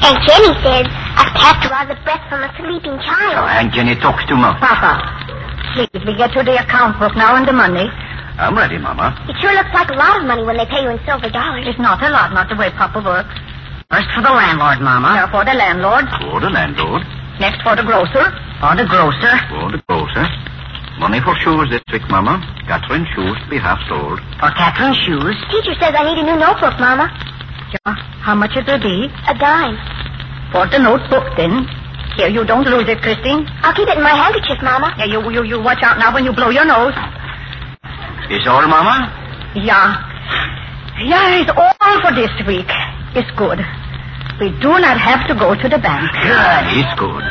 Aunt Jenny says a cat draws a breath from a sleeping child. So Aunt Jenny talks too much. Papa, please, we get to the account book now and the money. I'm ready, Mama. It sure looks like a lot of money when they pay you in silver dollars. It's not a lot, not the way Papa works. First for the landlord, Mama. Now for the landlord. For the landlord. Next for the grocer. For the grocer. For the grocer. Money for shoes this week, Mama. Catherine's shoes to be half sold. For Catherine's shoes. Teacher says I need a new notebook, Mama. Yeah. How much it will be? A dime. For the notebook, then. Here, you don't lose it, Christine. I'll keep it in my handkerchief, Mama. Yeah, you watch out now when you blow your nose. Is all, Mama? Yeah. Yeah, it's all for this week. It's good. We do not have to go to the bank. Yeah, it's good.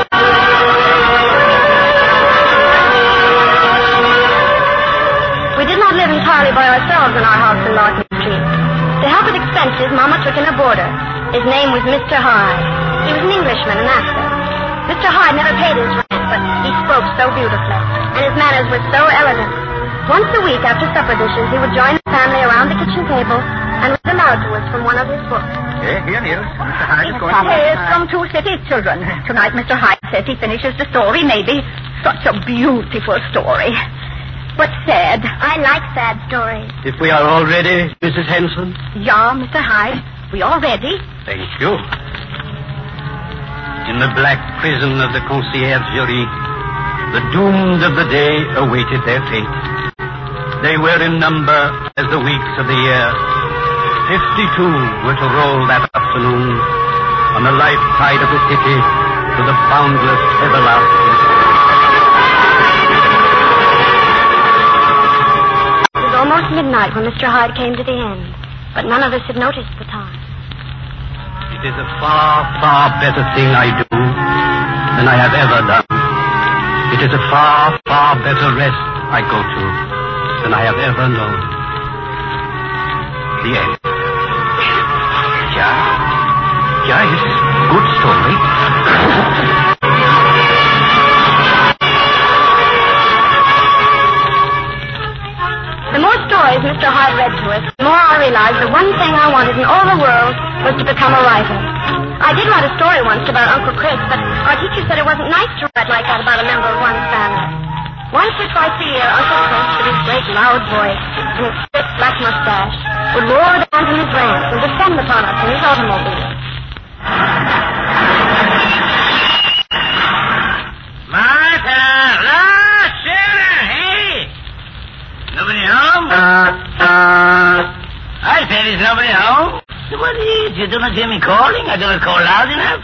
We did not live entirely by ourselves in our house in Larkin Street. To help with expenses, Mama took in a boarder. His name was Mr. Hyde. He was an Englishman, an actor. Mr. Hyde never paid his rent, but he spoke so beautifully, and his manners were so elegant. Once a week after supper dishes, he would join the family around the kitchen table and read aloud to us from one of his books. Here, Mr. Hyde is going to... Yes, from Two Cities Children. Tonight, Mr. Hyde says he finishes the story, maybe. Such a beautiful story. But sad. I like sad stories. If we are all ready, Mrs. Henson? Yeah, Mr. Hyde. We all ready? Thank you. In the black prison of the conciergerie, the doomed of the day awaited their fate. They were in number as the weeks of the year. 52 were to roll that afternoon on the life tide of the city to the boundless everlasting. It was almost midnight when Mr. Hyde came to the end, but none of us had noticed the time. It is a far, far better thing I do than I have ever done. It is a far, far better rest I go to than I have ever known. The end. Yeah, it's a good story. The more stories Mr. Hyde read to us, the more I realized the one thing I wanted in all the world was to become a writer. I did write a story once about Uncle Chris, but our teacher said it wasn't nice to write like that about a member of one's family. Once or twice a year, Uncle Chris, with his great loud voice and his thick black mustache, would roar down from his ranch and descend upon us in his automobile. Martha! Sarah! Hey! Nobody home? I said there's nobody home. What is it? You do not hear me calling? I do not call loud enough.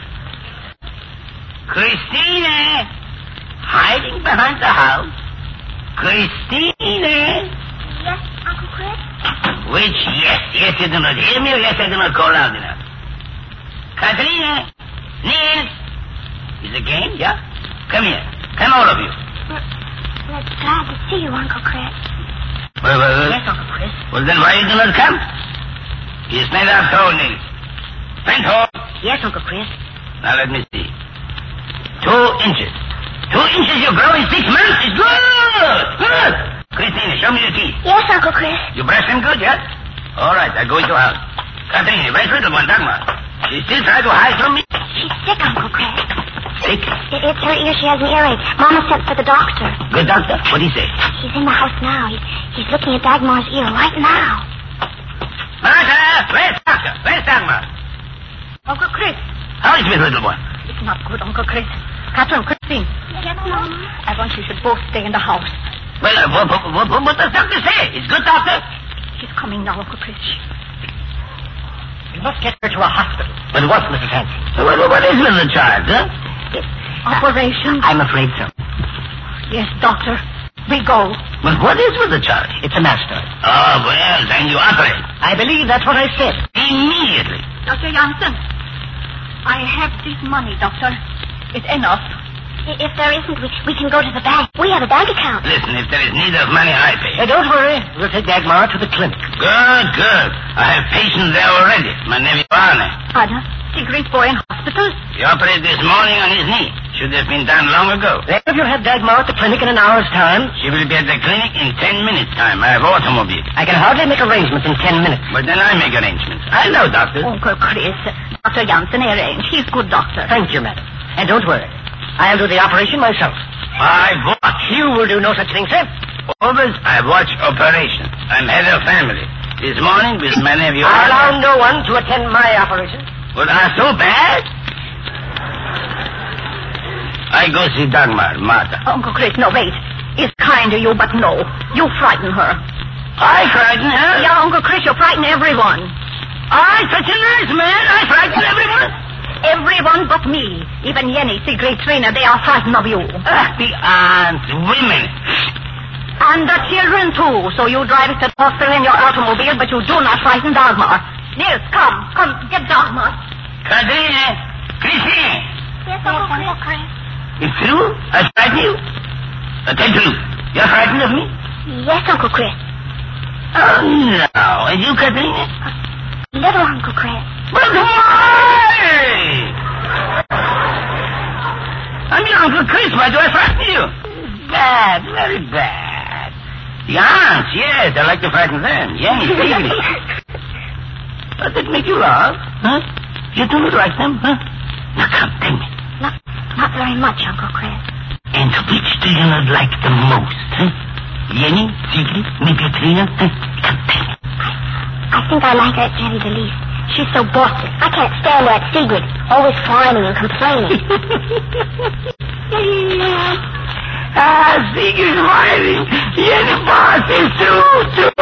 Christina! Hiding behind the house? Christina! Yes, Uncle Chris? Which yes? Yes, you do not hear me, or yes, I do not call loud enough? Katrina! Nils! Is the game, yeah? Come here. Come, all of you. We're glad to see you, Uncle Chris. Well, Yes, Uncle Chris. well, then why you do not come? Yes, now I've told Nils. Penhall. Yes, Uncle Chris. Now let me see. 2 inches. 2 inches you grow in 6 months. It's good. Good. Christina, show me your teeth. Yes, Uncle Chris. You brush them good, yeah? All right, I'll go into house. Katrina, where's little one, Dagmar? She still try to hide from me? She's sick, Uncle Chris. Sick? It's her ear. She has an earache. Mama sent for the doctor. Good doctor. What'd he say? He's in the house now. He's looking at Dagmar's ear right now. Martha, where's doctor? Where's Dagmar? Uncle Chris. How is my little one? It's not good, Uncle Chris. Catherine, Christine, Yes, Mama. I want you should both stay in the house. Well, what does doctor say? It's good, doctor? She's coming now, Uncle Chris. We must get her to a hospital. But what, Mrs. Henson? What is with the child, huh? Operation? I'm afraid so. Yes, doctor. We go. But what is with the child? It's a master. Oh, well, then you operate. I believe that's what I said. Immediately. Dr. Janssen, I have this money, doctor. It's enough. If there isn't, we can go to the bank. We have a bank account. Listen, if there is need of money, I pay. Don't worry. We'll take Dagmar to the clinic. Good. I have patients there already. My nephew Arne. Anna, the great boy in hospital? He operated this morning on his knee. Should have been done long ago. Then if you have Dagmar at the clinic in an hour's time, She will be at the clinic in 10 minutes' time. I have automobile. I can hardly make arrangements in 10 minutes. But then I make arrangements. I know, doctor. Uncle Chris, Dr. Janssen arrange. He's good doctor. Thank you, madam. And don't worry. I'll do the operation myself. I watch. You will do no such thing, sir. Always I watch operation. I'm head of family. This morning with many of you... I allow no one to attend my operation. But are so bad? I go see Dagmar, Martha. Uncle Chris, no, wait. It's kind of you, but no. You frighten her. I frighten her? Yeah, Uncle Chris, you frighten everyone. I'm such a nice man. I frighten everyone. Everyone but me. Even Jenny, Sigrid, Trina, they are frightened of you. The aunts, women. And the children, too. So you drive us to the hospital in your automobile, but you do not frighten Dagmar. Nils, come, get Dagmar. Katrina, Christine. Yes, Uncle Chris. It's true? I frighten you? Tell truth. You're frightened of me? Yes, Uncle Chris. Oh, no. And you, Katrina? Little Uncle Chris. But why? I'm your Uncle Chris. Why do I frighten you? Bad, very bad. The aunts, yes, I like to frighten them. Yes, Sigrid. Does it make you laugh? Huh? You do not like them, huh? Now come, tell me. Not very much, Uncle Chris. And which do you not like the most, huh? Jenny, Sigrid, maybe Trina? Huh? Come, tell me. I think I like her at Jenny the least. She's so bossy. I can't stand that Sigrid, always whining and complaining. Sigrid whining. Jenny bossy too.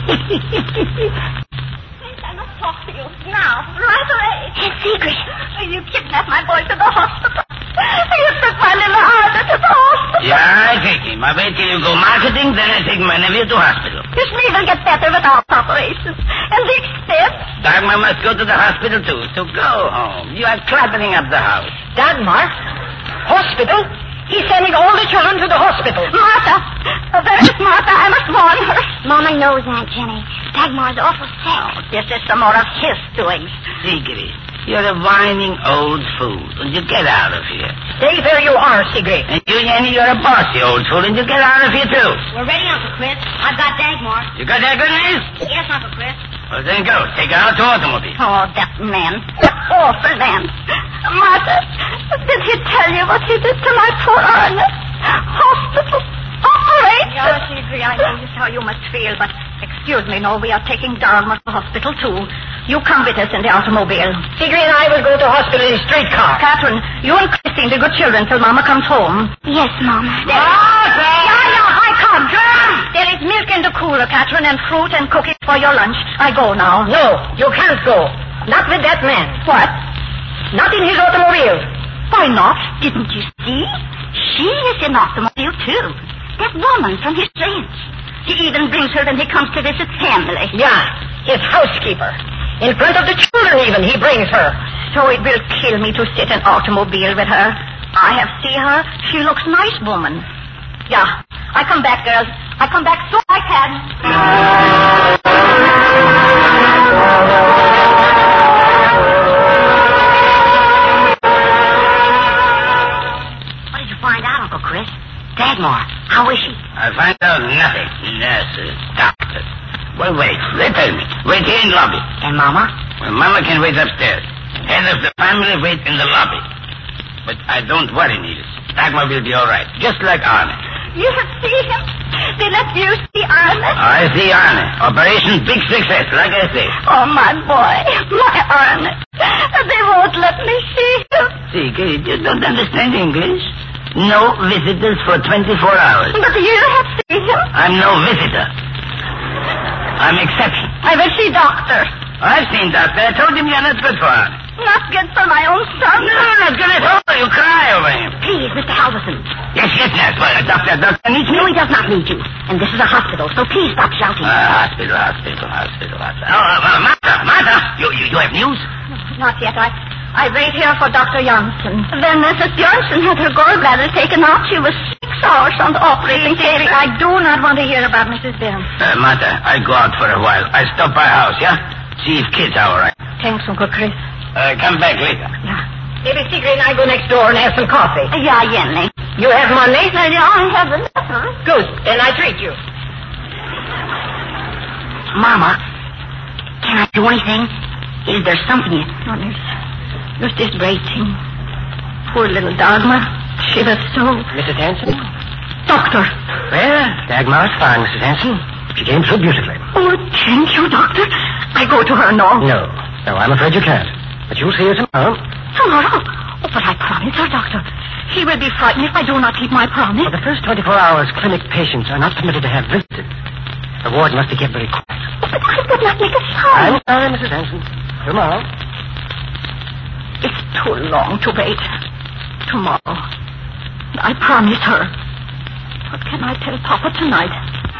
I must talk to you now, right away. Hey, Sigrid. You kidnapped my boy to the hospital. You took my little Arthur to the hospital. Yeah, I take him. I wait till you go marketing, then I take my nephew to hospital. His knee will get better without operations. And the expense. Dagmar must go to the hospital, too, so go home. You are cluttering up the house. Dagmar? Hospital? He's sending all the children to the hospital. Martha. There is Martha. I must warn her. Mama knows, Aunt Jenny. Dagmar's awful sick. Oh, this is some more of his doings. Sigrid, you're a whining old fool. Will you get out of here? Stay where you are, Sigrid. And you, Jenny, you're a bossy old fool, and you get out of here, too. We're ready, Uncle Chris. I've got Dagmar. You got that good news? Yes, Uncle Chris. Well, then go. Take her out to automobile. Oh, that man. That awful man. Martha, did he tell you what he did to my poor Arne? Hospital. Operation. Yes, Sigrid, I know just how you must feel, but excuse me, no, we are taking Dagmar to hospital, too. You come with us in the automobile. Sigrid and I will go to hospital in a streetcar. Catherine, you and Christine be good children till Mama comes home. Yes, Mama. Yeah, I come. There is milk in the cooler, Catherine, and fruit and cookies for your lunch. I go now. No, you can't go. Not with that man. What? Not in his automobile. Why not? Didn't you see? She is in automobile, too. That woman from his ranch. He even brings her when he comes to visit family. Yeah, his housekeeper. In front of the children, even, he brings her. So it will kill me to sit in automobile with her. I have seen her. She looks nice woman. Yeah, I come back, girls. I come back soon I can. What did you find out, Uncle Chris? Dagmar, how is she? I find out nothing. Nurses, doctors. Well, wait. They tell me. Wait here in the lobby. And Mama? Well, Mama can wait upstairs. Head of the family wait in the lobby. But I don't worry, Niels. Dagmar will be all right. Just like Arne. You have seen him? They let you see Arne? I see Arne. Operation big success, like I say. Oh, my boy. My Arne. They won't let me see him. See, kid, you don't understand English. No visitors for 24 hours. But you have seen him. I'm no visitor. I'm exception. I will see doctor. I've seen doctor. I told him you're not good for Arne. Not good for my own son. No, not good at all. You cry over him. Please, Mr. Halverson. Yes, nurse. Well, doctor needs me. No, he does not need you. And this is a hospital, so please stop shouting. Hospital. Oh, Martha, you have news? No, not yet. I wait here for Dr. Janssen. When Mrs. Bjornson had her gallbladder taken out, she was 6 hours on the operating table. I do not want to hear about Mrs. Bjornson. Martha, I go out for a while. I stop by house, yeah? See if kids are all right. Thanks, Uncle Chris. Come back later. Yeah. Maybe Sigrid and I go next door and have some coffee. Yeah, Jenny. You have money? Yeah, I have enough. Good. Then I treat you. Mama, can I do anything? Is there something you... You're still waiting. Poor little Dagmar. She was so... Mrs. Hanson? Doctor. Well, Dagmar's fine, Mrs. Hanson. She came through beautifully. Oh, thank you, Doctor. I go to her now. No, I'm afraid you can't. But you'll see her tomorrow. Tomorrow? Oh, but I promise her, Doctor. She will be frightened if I do not keep my promise. For the first 24 hours, clinic patients are not permitted to have visitors. The ward must be kept very quiet. Oh, but I would not make a sound. I'm sorry, Mrs. Hanson. Tomorrow. It's too long to wait. Tomorrow. I promise her. What can I tell Papa tonight?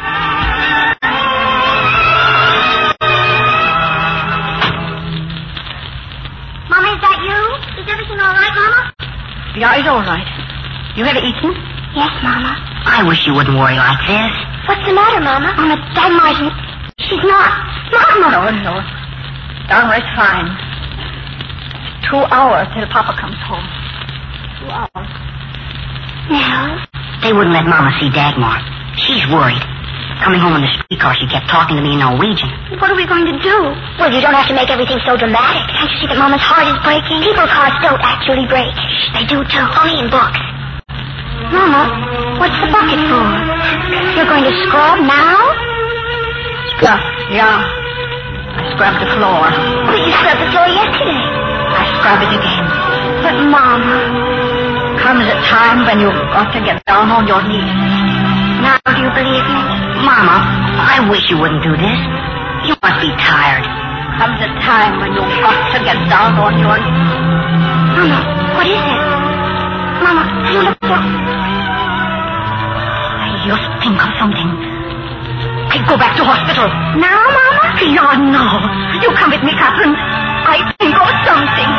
Mama, is that you? Is everything all right, Mama? Yeah, it's all right. You have eaten? Yes, Mama. I wish you wouldn't worry like this. What's the matter, Mama? Mama, Dagmar isn't... She's not... Mama! No. Dagmar is fine. 2 hours till Papa comes home. 2 hours. Nell? They wouldn't let Mama see Dagmar. She's worried. Coming home in the streetcar, she kept talking to me in Norwegian. What are we going to do? Well, you don't have to make everything so dramatic. Can't you see that Mama's heart is breaking? People's hearts don't actually break. They do, too. Only in books. Mama, what's the bucket for? You're going to scrub now? Scrub? Yeah. I scrubbed the floor. But you scrubbed the floor yesterday. I scrub it again. But, Mama... Comes a time when you've got to get down on your knees. Now do you believe me? Mama, I wish you wouldn't do this. You must be tired. Comes a time when you've got to get down on your knees. Mama, what is it? Mama, you look so... I just think of something. I go back to hospital. Now, Mama? Yeah, no. You come with me, Catherine. I think of something.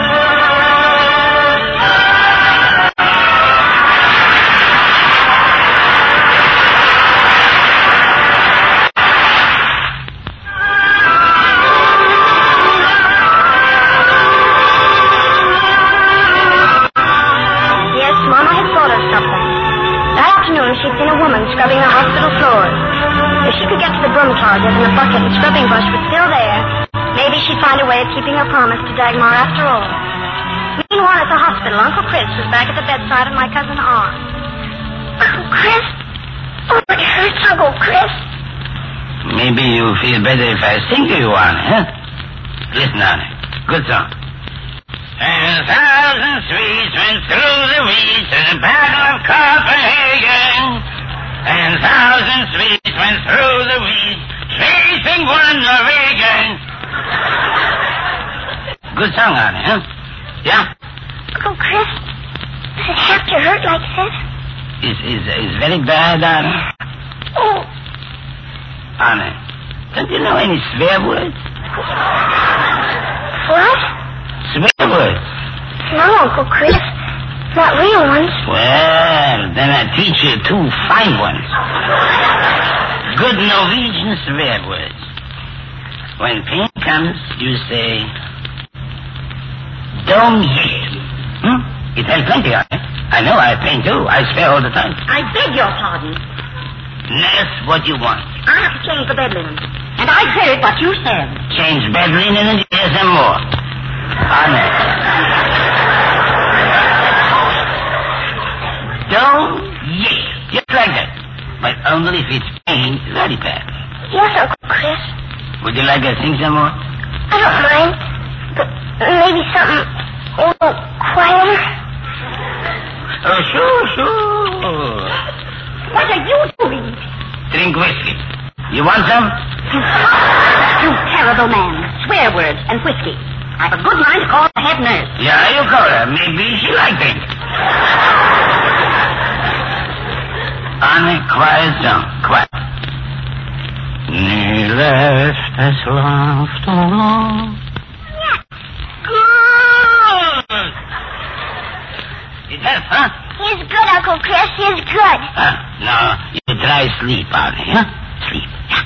She'd seen a woman scrubbing the hospital floors. If she could get to the broom closet and the bucket and scrubbing brush was still there, maybe she'd find a way of keeping her promise to Dagmar after all. Meanwhile, at the hospital, Uncle Chris was back at the bedside of my cousin Arn. Uncle Chris? Oh, it hurts, Uncle Chris. Maybe you feel better if I sing to you, Arnie, huh? Listen, Arnie. Good song. And 1,000 sweets went through the weeds in the battle of Copenhagen. And 1,000 sweets went through the weeds, chasing one Norwegian. Good song, Arnie, huh? Yeah? Uncle Chris, does it have to hurt like this? Is very bad, Arnie? Oh. Arnie, don't you know any swear words? What? Swear words? No, Uncle Chris. Not real ones. Well, then I teach you 2 fine ones. Good Norwegian swear words. When pain comes, you say, Dom Yit. It has plenty of it. I know I have pain too. I swear all the time. I beg your pardon. Nurse, what you want? I have to change the bed linen. And I said what you said. Change bed linen and here's some more. Honor. Don't yes. Just like that. But only if it's pain very bad. Yes, Uncle Chris. Would you like to sing some more? I don't mind. But maybe something a little quieter. Oh, sure. What are you doing? Drink whiskey. You want some? You terrible man. Swear words and whiskey. I've a good mind to call the head nurse. Yeah, you call her. Maybe she likes it. Annie, quiet down. Quiet. Ni left as laughed along. Good. It helps, huh? He's good, Uncle Chris. He's good. Now, you try sleep, Annie, huh? Sleep. Yeah.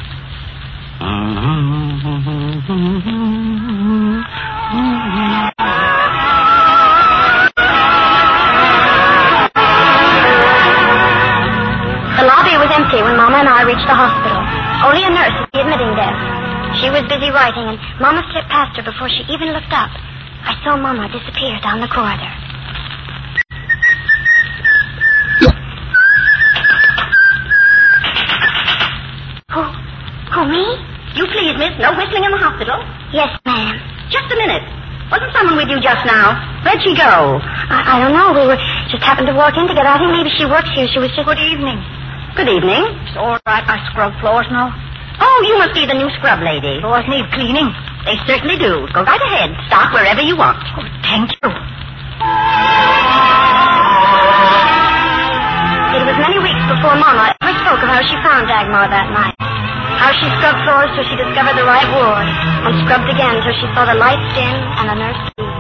The lobby was empty when Mama and I reached the hospital. Only a nurse at the admitting desk. She was busy writing, and Mama slipped past her before she even looked up. I saw Mama disappear down the corridor. Who, me? You please, miss. No whistling in the hospital. Yes, ma'am. Just a minute. Wasn't someone with you just now? Where'd she go? I don't know. We were just happened to walk in together. I think maybe she works here. She was just... Good evening. Good evening. It's all right. I scrub floors now. Oh, you must be the new scrub lady. Floors need cleaning. They certainly do. Go right ahead. Stop wherever you want. Oh, thank you. It was many weeks before Mama ever spoke of how she found Dagmar that night. How she scrubbed floors till she discovered the right ward, and scrubbed again till she saw the lights dim and the nurse leave.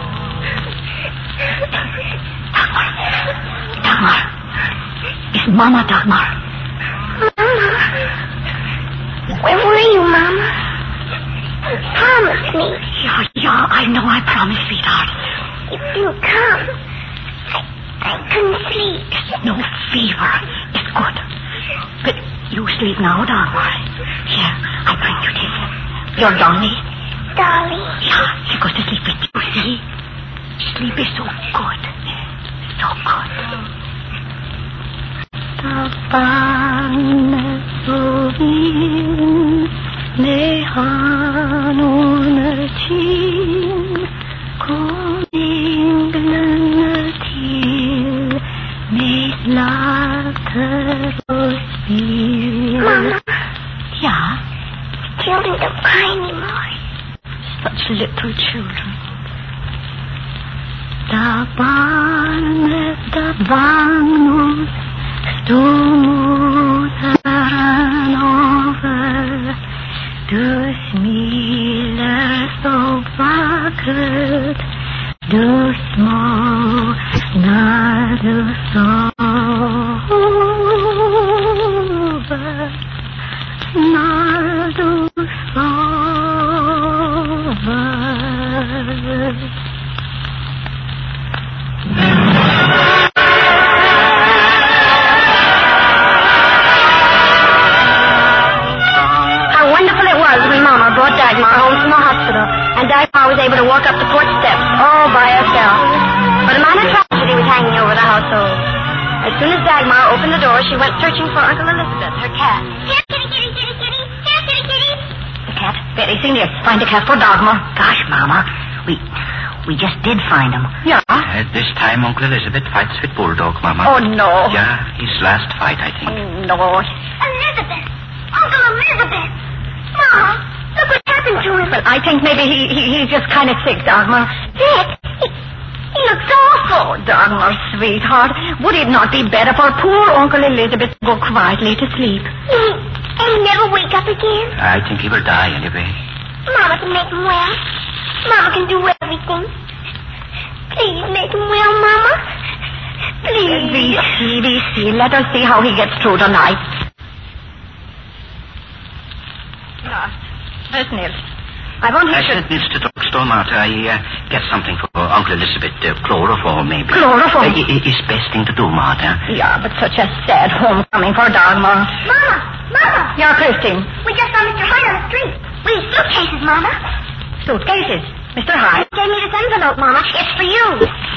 Dagmar. It's Mama, Dagmar. Mama? Where were you, Mama? Promise me. Yeah, I know I promised, sweetheart. If you come, I couldn't sleep. There's no fever. It's good. But you sleep now, Dagmar. Here, I bring you this. Your Dolly. Dolly? Yeah, she goes to sleep with you, see? Sleep is so good. So good. Mama? Yeah? Children don't cry anymore. Such little children. Da barnet, da vagnus, stoden over. Du smiler så vackert, du små, när du sover. När du sover. How wonderful it was when Mama brought Dagmar home from the hospital, and Dagmar was able to walk up the porch steps all by herself. But a minor tragedy was hanging over the household. As soon as Dagmar opened the door, she went searching for Uncle Elizabeth, her cat. Here, kitty, kitty, kitty, kitty. Here, kitty, kitty. The cat? Betty, Senior, find the cat for Dagmar. Gosh, Mama, we just did find him. Yeah? This time Uncle Elizabeth fights with Bulldog, Mama. Oh, no. Yeah, his last fight, I think. Oh, no. Elizabeth! Uncle Elizabeth! Mama, look what happened to him. Well, I think maybe he's just kind of sick, Dagmar. Sick? He looks awful. Oh, Dagmar, sweetheart, would it not be better for poor Uncle Elizabeth to go quietly to sleep? And he never wake up again? I think he will die anyway. Mama can make him well. Mama can do everything. Please make him well, Mama. Please. Be see. Let us see how he gets through tonight. Where's Nils? I want him I sent Nils to drugstore, Martha. I get something for Uncle Elizabeth. Chloroform, maybe. Chloroform? It's best thing to do, Martha. Yeah, but such a sad homecoming for Dagmar. Mama! Yeah, Christine. We just saw Mr. Hyde on the street. With his suitcases, Mama. Suitcases? Mr. Hyde? He gave me this envelope, Mama. It's for you.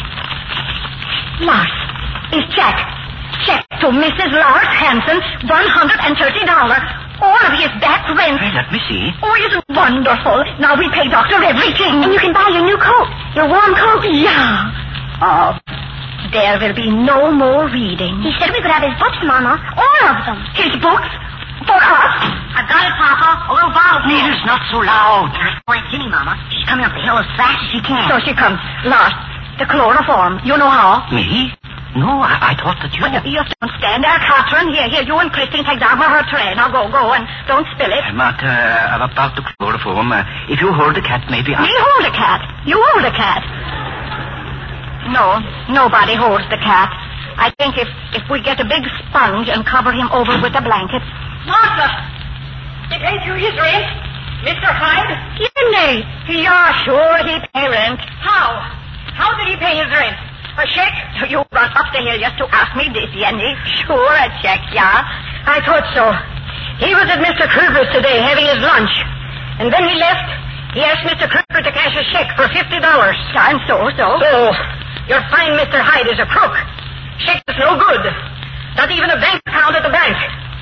Lars. His check. Check to Mrs. Lars Hansen, $130. All of his back rent. Hey, let me see. Oh, it's wonderful. Now we pay Doctor everything. And you can buy your new coat. Your warm coat. Yeah. Oh, there will be no more reading. He said we could have his books, Mama. All of them. His books? For us? I've got it, Papa. A little bottle. Nils, not so loud. Wait, Ginny, Mama. She's coming up the hill as fast as she can. So she comes. Lars, the chloroform. You know how? Me? No, I thought that you... Well, you don't stand there, Catherine. Here, you and Christine take Dagmar her tray. Now go, and don't spill it. Martha, about the chloroform. If you hold the cat, maybe I... Me hold a cat. You hold a cat. No, nobody holds the cat. I think if we get a big sponge and cover him over with a blanket... Martha! He paid you his rent? Mr. Hyde? Jenny! Yeah, sure, he pay rent. How? How did he pay his rent? A check? You run up the hill just to ask me this, Jenny. Sure, a check, yeah. I thought so. He was at Mr. Kruger's today having his lunch. And when he left, He asked Mr. Crooker to cash a check for $50. I'm so. So, you're fine Mr. Hyde is a crook. Check is no good. Not even a bank account at the bank.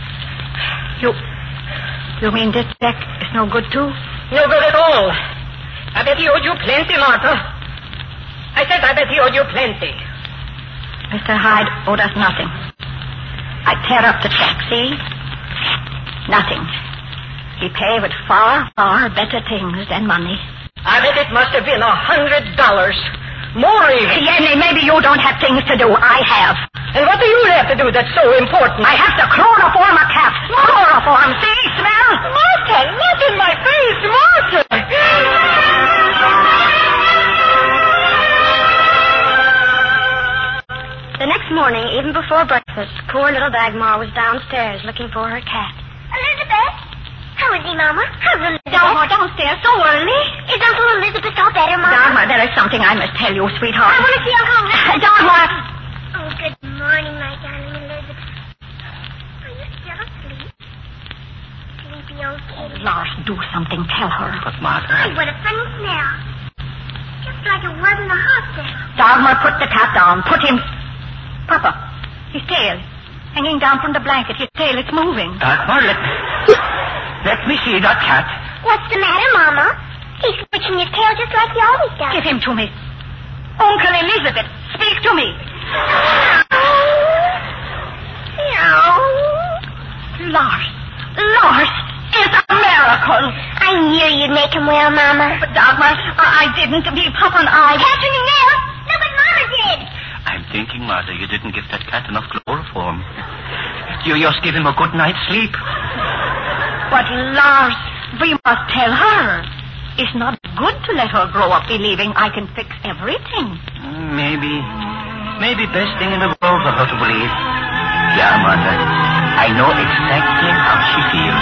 You mean this check is no good, too? No good at all. I bet he owed you plenty, Martha. I said I bet he owed you plenty. Mr. Hyde owed us nothing. I tear up the check, see? Nothing. He paid with far, far better things than money. I bet it must have been $100. More even. Jenny, maybe you don't have things to do. I have. And what do you have to do that's so important? I have to chloroform a cat. Chloroform, see? Smell? Martha, not in my face, Martha. The next morning, even before breakfast, poor little Dagmar was downstairs looking for her cat. Elizabeth? How is he, Mama? How's Elizabeth? Dagmar, downstairs so early. Is Uncle Elizabeth all better, Mama? Dagmar, there is something I must tell you, sweetheart. I want to see Uncle Elizabeth. Dagmar. Oh, good morning, my darling Elizabeth. Are you still asleep? Sleepy old kitty. Lars, do something. Tell her. But, Martha... Hey, what a funny smell. Just like it was in the hospital. Dagmar, put the cat down. Put him... Papa, his tail. Hanging down from the blanket. His tail, it's moving. Dagmar, let me see that cat. What's the matter, Mama? He's switching his tail just like he always does. Give him to me. Uncle Elizabeth, speak to me. Lars, it's a miracle. I knew you'd make him well, Mama. But Dagmar, I didn't. Me, Papa and I... Catching him now? No, but Mama did. I'm thinking, Martha, you didn't give that cat enough chloroform. You just give him a good night's sleep. But, Lars, we must tell her. It's not good to let her grow up believing I can fix everything. Maybe best thing in the world for her to believe. Yeah, Martha, I know exactly how she feels.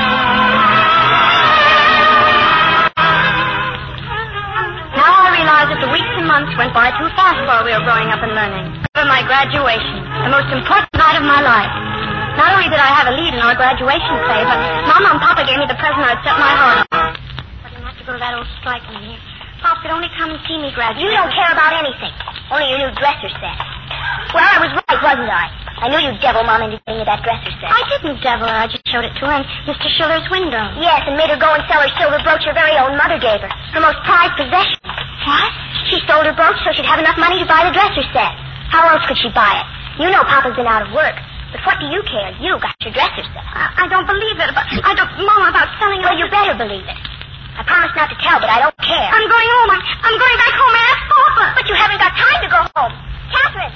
Now I realize that the weeks and months went by too fast while we were growing up and learning. For my graduation, the most important night of my life. Not only did I have a lead in our graduation play, but Mama and Papa gave me the present I'd set my heart on. I didn't have to go to that old strike meeting. Pop could only come and see me graduate. You don't care about anything. Only your new dresser set. Well, I was right, wasn't I? I knew you'd devil Mom into getting you that dresser set. I didn't devil her. I just showed it to her in Mr. Schiller's window. Yes, and made her go and sell her silver brooch her very own mother gave her. Her most prized possession. What? She sold her brooch so she'd have enough money to buy the dresser set. How else could she buy it? You know Papa's been out of work. But what do you care? You got your dresser set. I don't believe it. Mama, about selling it. Well, you better believe it. I promised not to tell, but I don't care. I'm going home. I'm going back home and ask Papa. But you haven't got time to go home. Catherine.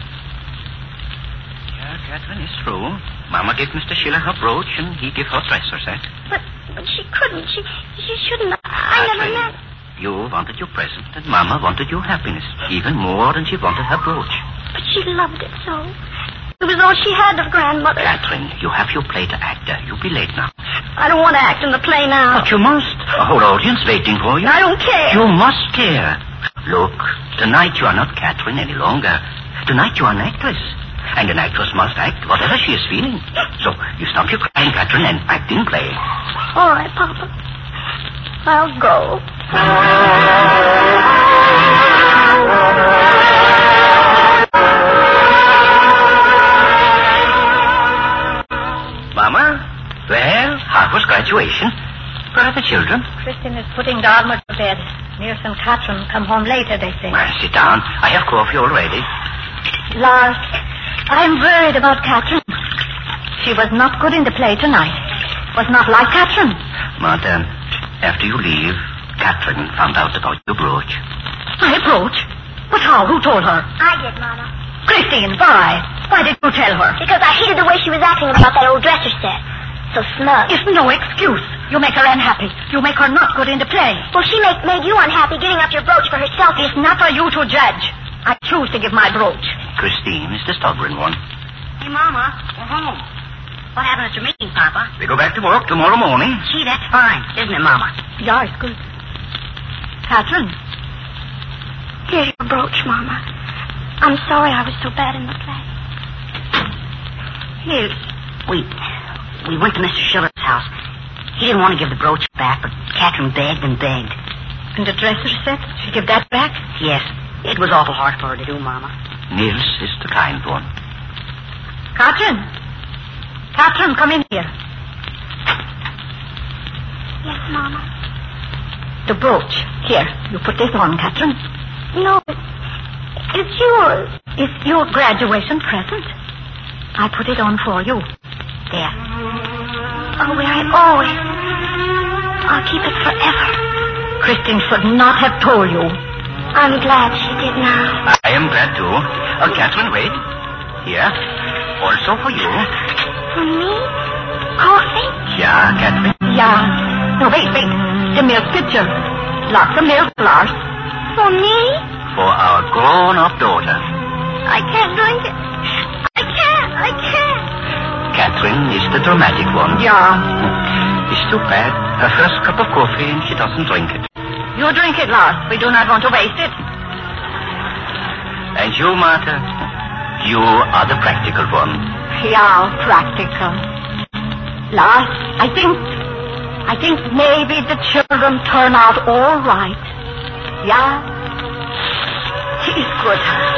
Yeah, Catherine is true. Mama gave Mr. Schiller her brooch, and he gave her dresser set. But she couldn't. She shouldn't. I never meant. You wanted your present, and Mama wanted your happiness, even more than she wanted her brooch. But she loved it so. It was all she had of grandmother. Catherine, you have your play to act. You'll be late now. I don't want to act in the play now. But you must. A whole audience waiting for you. I don't care. You must care. Look, tonight you are not Catherine any longer. Tonight you are an actress. And an actress must act whatever she is feeling. So you stop your crying, Catherine, and act in play. All right, Papa. I'll go. Mama? Well, how was graduation? Where are the children? Kristen is putting Dagmar to bed. Nurse and Catherine come home later, they say. Well, sit down. I have coffee already. Lars, I'm worried about Catherine. She was not good in the play tonight. Was not like Catherine. Martha, after you leave, Catherine found out about your brooch. My brooch? But how? Who told her? I did, Mama. Christine, why? Why did you tell her? Because I hated the way she was acting about that old dresser set. So smug. It's no excuse. You make her unhappy. You make her not good in the play. Well, she made you unhappy giving up your brooch for herself. It's not for you to judge. I choose to give my brooch. Christine is the stubborn one. Hey, Mama, we're home. What happened at your meeting, Papa? We go back to work tomorrow morning. Gee, that's fine, isn't it, Mama? Yeah, it's good. Catherine. Here's your brooch, Mama. I'm sorry I was so bad in the play. Here. We went to Mr. Schiller's house. He didn't want to give the brooch back, but Catherine begged and begged. And the dresser set? She give that back? Yes. It was awful hard for her to do, Mama. Nils is the kind one. Catherine! Catherine, come in here. Yes, Mama. The brooch. Here, you put this on, Catherine. No, it's yours. It's your graduation present. I put it on for you. There. I'll wear it always. I'll keep it forever. Christine should not have told you. I'm glad she did now. I am glad too. Catherine, wait. Here. Also for you. For me? Coffee? Yeah, Catherine. Yeah. No, wait. The milk pitcher. Lots of milk, Lars. For me? For our grown-up daughter. I can't drink it. I can't. Catherine is the dramatic one. Yeah. It's too bad. Her first cup of coffee and she doesn't drink it. You drink it, Lars. We do not want to waste it. And you, Martha, you are the practical one. Yeah, practical. Lars, I think maybe the children turn out all right. Yeah. He's good.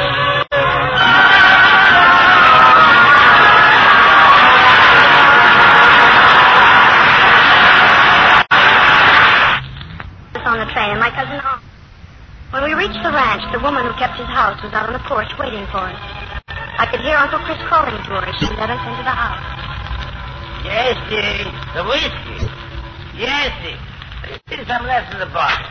On the train and my cousin home. When we reached the ranch, the woman who kept his house was out on the porch waiting for us. I could hear Uncle Chris calling to her as she led us into the house. Jessie, the whiskey. Jessie, there's some left in the bottle.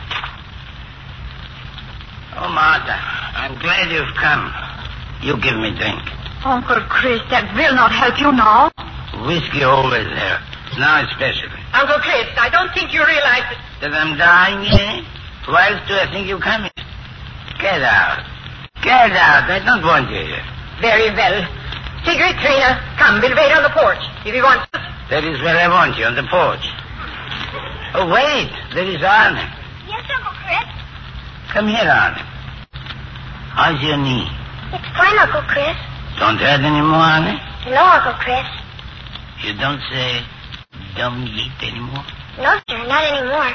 Oh, Martha, I'm glad you've come. You give me drink. Uncle Chris, that will not help you now. Whiskey always there. Now especially. Uncle Chris, I don't think you realize it. That I'm dying, eh? Why else do I think you coming? Get out. Get out. I don't want you here. Very well. Cigarette, Trina. Come, we'll wait on the porch. If you want to. That is where I want you, on the porch. Oh, wait. There is Arne. Yes, Uncle Chris? Come here, Arne. How's your knee? It's fine, Uncle Chris. Don't hurt anymore, Arne? No, Uncle Chris. You don't say dumb yeet anymore? No, sir, not anymore.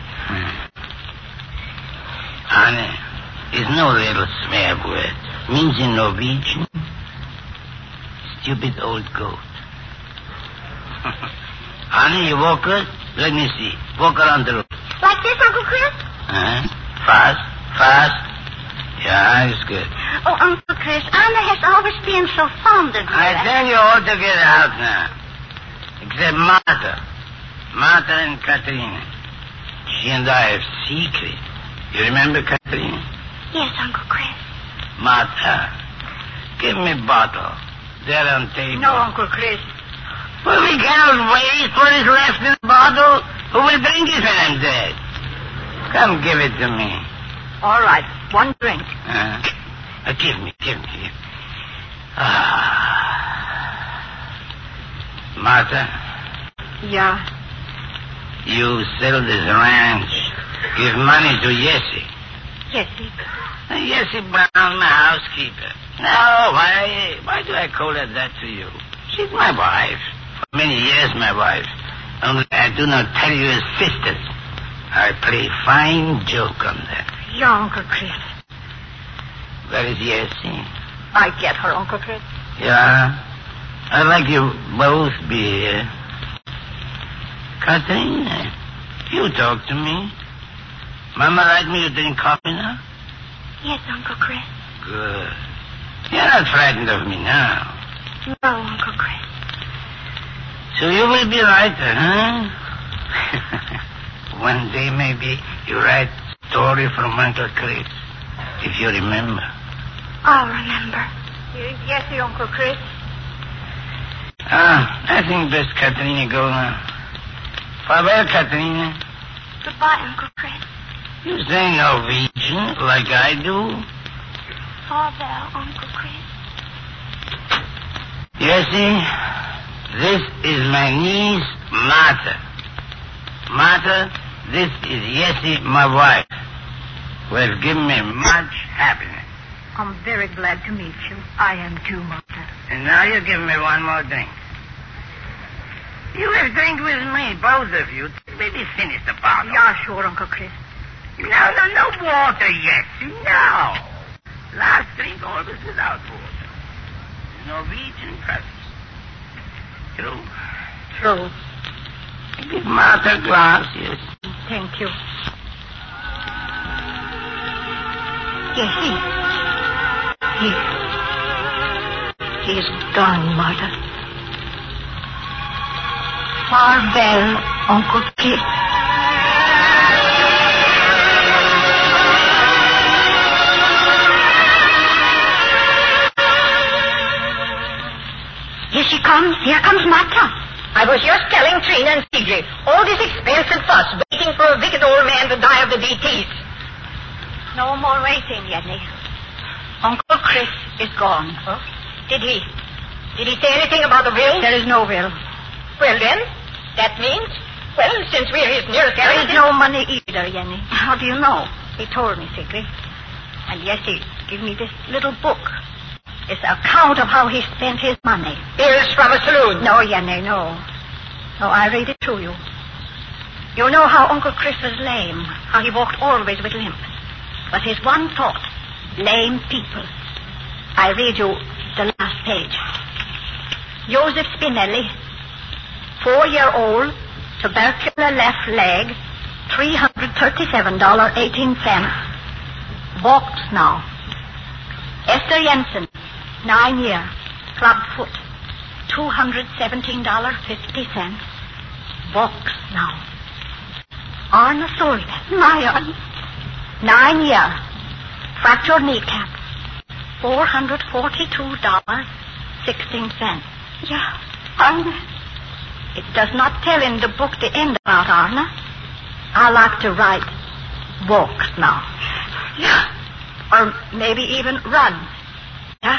Arne is no little swear word. Means in Norwegian, stupid old goat. Arne, you walk good? Let me see. Walk around the room. Like this, Uncle Chris? Fast. Yeah, it's good. Oh, Uncle Chris, Anna has always been so fond of you. I tell you all to get out now. Except Martha. Martha and Katrina. She and I have secret. You remember Katrina? Yes, Uncle Chris. Martha, give me bottle. There on table. No, Uncle Chris. Well, we cannot waste what is left in the bottle. Who will drink it when I'm dead? Come, give it to me. All right. One drink. Give me. Martha? Yeah. You sell this ranch. Give money to Jessie. Jessie? Jessie Brown, my housekeeper. No, why do I call her that to you? She's my wife. For many years, my wife. Only I do not tell you as sisters. I play fine joke on that. Yeah, Uncle Chris. Where is Jessie? I get her, Uncle Chris. Yeah. I'd like you both be here. Katrina, you talk to me. Mama like me to drink coffee now? Yes, Uncle Chris. Good. You're not frightened of me now. No, Uncle Chris. So you will be writer, huh? One day maybe you write story from Uncle Chris, if you remember. I'll remember. Yes, Uncle Chris. I think best Katrina go now. Farewell, Katrina. Goodbye, Uncle Chris. You say Norwegian like I do? Farewell, Uncle Chris. Jessie, this is my niece, Martha. Martha, this is Jessie, my wife, who has given me much happiness. I'm very glad to meet you. I am too, Martha. And now you give me one more drink. You will drink with me, both of you. Maybe finish the bottle. Yeah, sure, Uncle Chris. No water yet. No. Last drink always without water. Norwegian practice. True. Give Martha a glass, yes. Thank you. Yes, he is gone, Martha. Farewell, Uncle Chris. Here she comes. Here comes Martha. I was just telling Trina and Sigrid, all this expense and fuss, waiting for a wicked old man to die of the DTs. No more waiting, Jenny. Uncle Chris is gone. Huh? Did he say anything about the will? There is no will. Well, then, that means, well, since we're his nearest There relatives... is no money either, Jenny. How do you know? He told me, Sigrid. And yes, he gave me this little book. It's an account of how he spent his money. Bills from a saloon. No, Jenny, no. No, I read it to you. You know how Uncle Chris was lame, how he walked always with limp. But his one thought, lame people. I read you the last page. Joseph Spinelli, 4-year-old, tubercular left leg, $337.18. Walks now. Esther Jensen, 9-year, club foot, $217.50. Walks now. Arne Solberg, my Arne, 9-year, fractured kneecap, $442.16. Yeah, Arne. It does not tell in the book the end about Arne. I like to write walks now. Yeah. Or maybe even run. Yeah?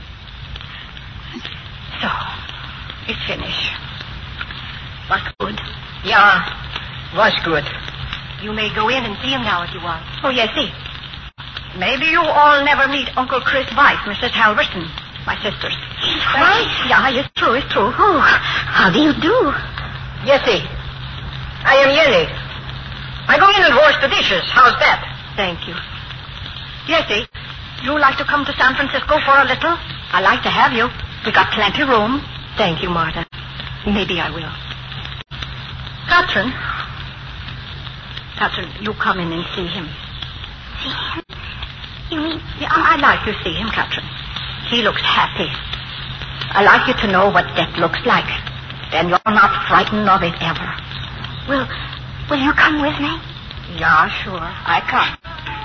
So, it's finished. Was good. Yeah, was good. You may go in and see him now if you want. Oh, yes, see. Maybe you all never meet Uncle Chris' wife, Mrs. Halverson, my sister's. Right? Yeah, it's true. Oh, how do you do? Jessie, I am Jenny. I go in and wash the dishes. How's that? Thank you. Jessie, you like to come to San Francisco for a little? I like to have you. We got plenty room. Thank you, Martha. Maybe I will. Catherine, you come in and see him. See him? You mean... Yeah, I like to see him, Catherine. He looks happy. I like you to know what death looks like. Then you're not frightened of it ever. Will you come with me? Yeah, sure. I come.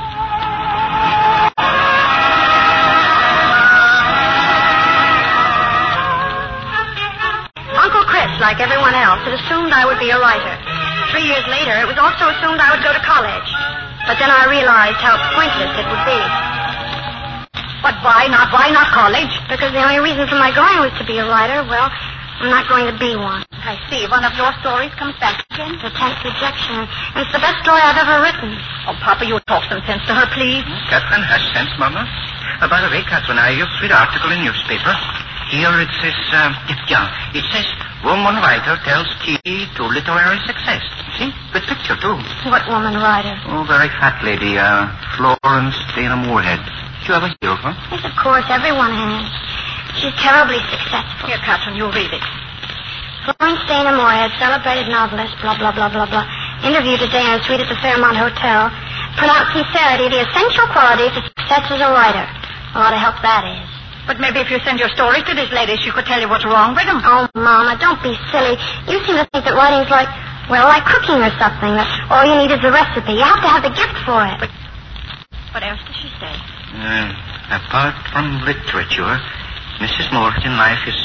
Uncle Chris, like everyone else, had assumed I would be a writer. 3 years later, it was also assumed I would go to college. But then I realized how pointless it would be. But why not? Why not college? Because the only reason for my going was to be a writer. Well, I'm not going to be one. I see. One of your stories comes back again. The 10th rejection. And it's the best story I've ever written. Oh, Papa, you talk some sense to her, please. Catherine has sense, Mama. By the way, Catherine, I just read an article in newspaper. Here it says, it says, woman writer tells key to literary success. See? With picture, too. What woman writer? Oh, very fat lady, Florence Dana Moorhead. Did you ever hear of her? Yes, of course, everyone has. She's terribly successful. Here, Catherine, you read it. Florence Dana Moorhead, celebrated novelist, blah, blah, blah, blah, blah. Interview today on a suite at the Fairmont Hotel. Pronounced sincerity the essential quality for success as a writer. A lot of help that is. But maybe if you send your stories to this lady, she could tell you what's wrong with them. Oh, Mama, don't be silly. You seem to think that writing's like cooking or something. That all you need is a recipe. You have to have the gift for it. But what else does she say? Apart from literature, Mrs. Moorhead in life is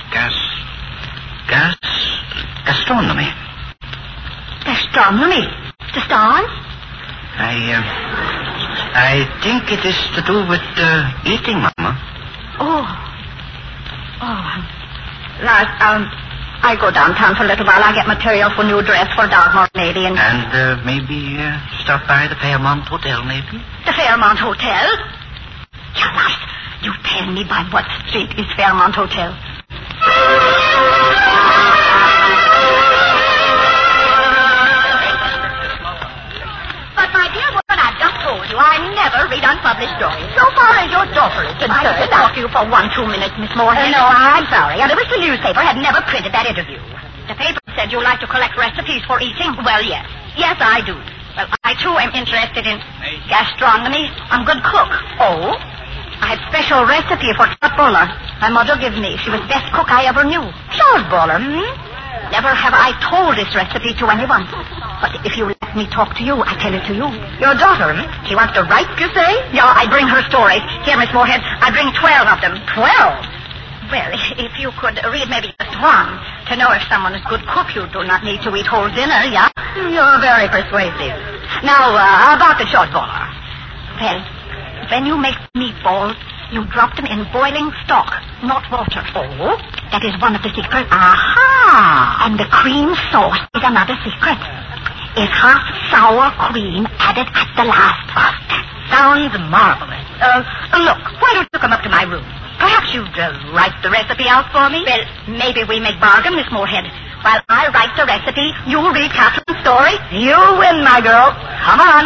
gastronomy. Gastronomy? The stars? I think it is to do with eating, Mama. Oh. I go downtown for a little while. I get material for new dress for Dagmar, maybe, and maybe stop by the Fairmont Hotel, maybe. The Fairmont Hotel? Jonas, you tell me by what street is Fairmont Hotel? But, my dear boy, talk to you for 1-2 minutes, Miss Moorhead? No, I'm sorry. I wish the newspaper had never printed that interview. The paper said you like to collect recipes for eating. Well, yes. Yes, I do. Well, I, too, am interested in gastronomy. I'm a good cook. Oh? I had special recipe for trout boiler. My mother gave me. She was the best cook I ever knew. Trout boiler, Never have I told this recipe to anyone. But if you let me talk to you, I tell it to you. Your daughter, She wants to write, you say? Yeah, I bring her stories. Here, Miss Moorhead, I bring 12 of them. 12? Well, if you could read maybe just one to know if someone is a good cook, you do not need to eat whole dinner, yeah? You're very persuasive. Now, about the short boiler. Well, when you make meatballs, you drop them in boiling stock, not water. Oh? That is one of the secrets. Aha! And the cream sauce is another secret. Is half sour cream added at the last. That sounds marvelous. Look, why don't you come up to my room? Perhaps you'd write the recipe out for me? Well, maybe we make bargain, Miss Moorhead. While I write the recipe, you read Catherine's story. You win, my girl. Come on.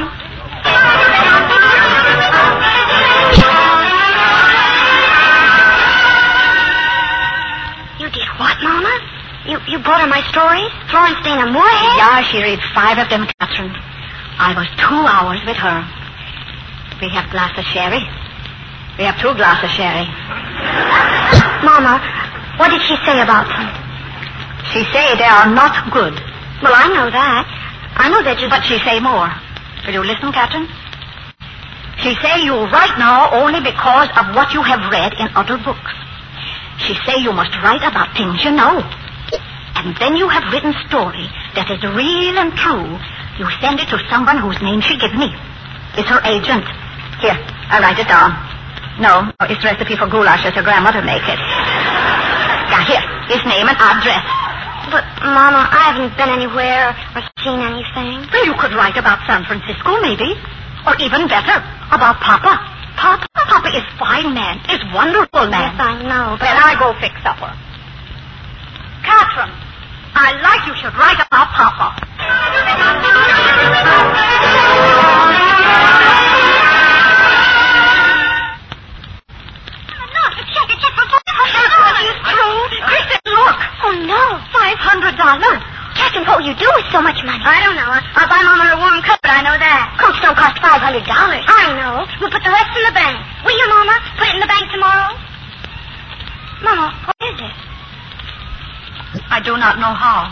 You did what, Mama? You brought her my stories? Florence Dana Moorhead? Yeah, she read 5 of them, Catherine. I was 2 hours with her. We have glass of sherry. We have 2 glasses of sherry. Mama, what did she say about them? She say they are not good. Well, I know that. I know they're just... But she say more. Will you listen, Catherine? She say you write now only because of what you have read in other books. She say you must write about things you know. And then you have written story that is real and true. You send it to someone whose name she give me. It's her agent. Here, I write it down. No, it's recipe for goulash as her grandmother make it. Now here, his name and address. But, Mama, I haven't been anywhere or seen anything. Well, you could write about San Francisco, maybe. Or even better, about Papa. Papa is fine man, is wonderful man. Yes, I know, but... Then I go fix supper. Catherine, I like you should write about Papa. Look. Oh, no. $500. Captain, what will you do with so much money? I don't know. I'll buy Mama a warm coat, I know that. Coats don't cost $500. I know. We'll put the rest in the bank. Will you, Mama? Put it in the bank tomorrow? Mama, what is it? I do not know how.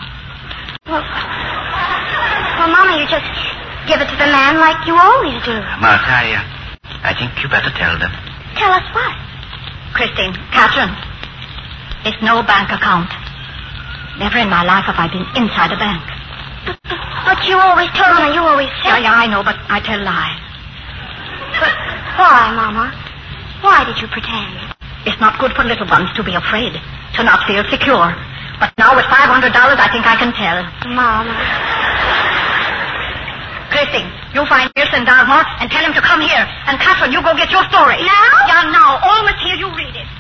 Well, Mama, you just give it to the man like you always do. Martha, I think you better tell them. Tell us what? Christine, Catherine, it's no bank account. Never in my life have I been inside a bank. But you always told me, you always said... Yeah, I know, but I tell lies. But why, Mama? Why did you pretend? It's not good for little ones to be afraid, to not feel secure. But now with $500, I think I can tell. Mama. Christine, you find Pearson Dartmoor and tell him to come here. And Catherine, you go get your story. Now? Yeah, now. Almost here, you read it.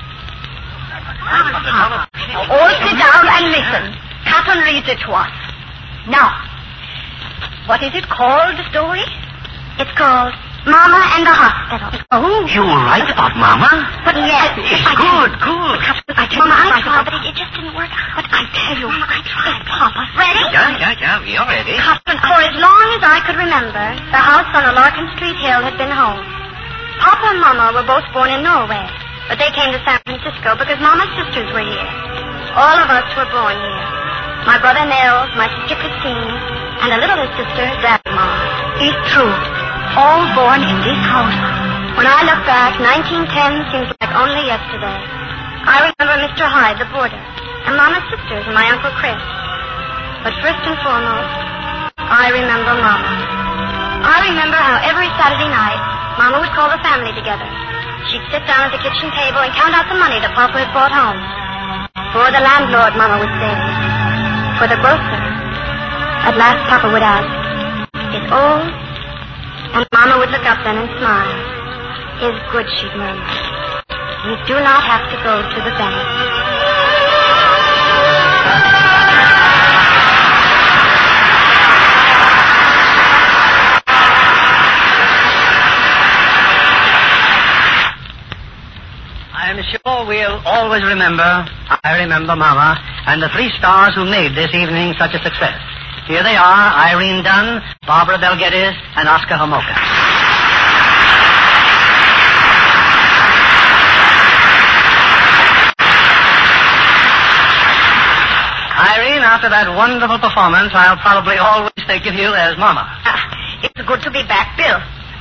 All sit down and listen. Catherine reads it to us. Now, what is it called, the story? It's called Mama and the Hospital. Oh. You write about Mama? But yes. Good. Mama, I tried, but it just didn't work out. But I tell you. Mama, I tried. Papa. Ready? Yeah, we're ready. For as long as I could remember, the house on the Larkin Street hill had been home. Papa and Mama were both born in Norway, but they came to San Francisco because Mama's sisters were here. All of us were born here. My brother Nels, my sister Christine, and a little sister, Grandma. It's true. All born in this house. When I look back, 1910 seems like only yesterday. I remember Mr. Hyde, the boarder, and Mama's sisters and my Uncle Chris. But first and foremost, I remember Mama. I remember how every Saturday night, Mama would call the family together. She'd sit down at the kitchen table and count out the money that Papa had brought home. For the landlord, Mama would say. For the grocer. At last, Papa would ask, "Is old?" And Mama would look up then and smile. "Is good," she'd murmur. "We do not have to go to the bank." Oh, we'll always remember, I Remember Mama, and the three stars who made this evening such a success. Here they are, Irene Dunn, Barbara Bel Geddes, and Oscar Homolka. Irene, after that wonderful performance, I'll probably always think of you as Mama. It's good to be back, Bill.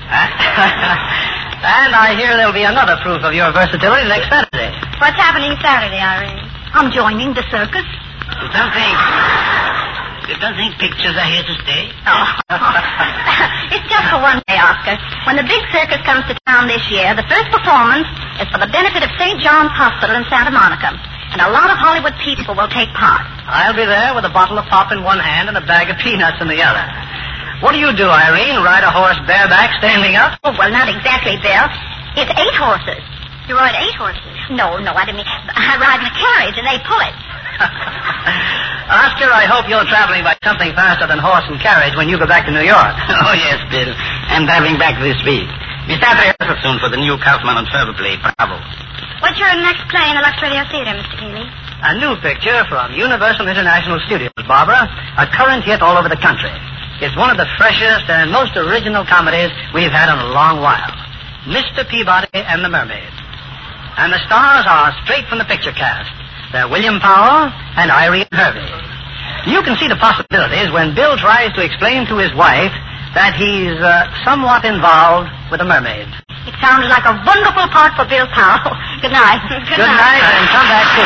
And I hear there'll be another proof of your versatility next Saturday. What's happening Saturday, Irene? I'm joining the circus. You don't think pictures are here to stay? Oh. It's just for one day, Oscar. When the big circus comes to town this year, the first performance is for the benefit of St. John's Hospital in Santa Monica. And a lot of Hollywood people will take part. I'll be there with a bottle of pop in one hand and a bag of peanuts in the other. What do you do, Irene? Ride a horse bareback, standing up? Oh, well, not exactly, Bill. It's 8 horses. You ride 8 horses? No, I didn't mean... I ride in a carriage and they pull it. Oscar, I hope you're traveling by something faster than horse and carriage when you go back to New York. Oh, yes, Bill. I'm driving back this week. We start rehearsal soon for the new Kaufman and Ferber play, Bravo. What's your next play in the Lux Radio Theater, Mr. Keeley? A new picture from Universal International Studios, Barbara. A current hit all over the country. It's one of the freshest and most original comedies we've had in a long while. Mr. Peabody and the Mermaid. And the stars are straight from the picture cast. They're William Powell and Irene Hervey. You can see the possibilities when Bill tries to explain to his wife that he's somewhat involved with a mermaid. It sounds like a wonderful part for Bill Powell. Good night. Good night, and come back soon.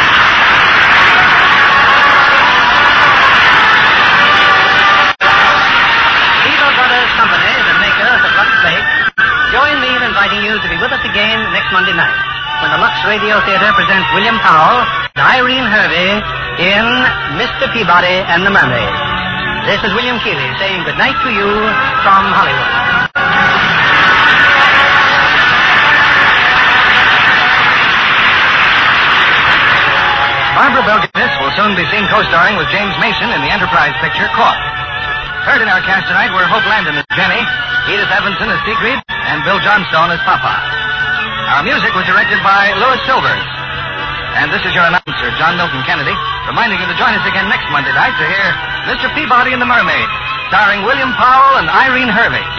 Beaver Brothers Company, the makers of Lux Flakes, join me in inviting you to be with us again next Monday night when the Lux Radio Theater presents William Powell and Irene Hervey in Mr. Peabody and the Mermaid. This is William Keeley saying good night to you from Hollywood. Barbara Bel Geddes will soon be seen co-starring with James Mason in the Enterprise picture Caught. Heard in our cast tonight were Hope Landon as Jenny, Edith Evanson as Siegfried, and Bill Johnstone as Papa. Our music was directed by Louis Silvers. And this is your announcer, John Milton Kennedy, reminding you to join us again next Monday night to hear Mr. Peabody and the Mermaid, starring William Powell and Irene Hervey.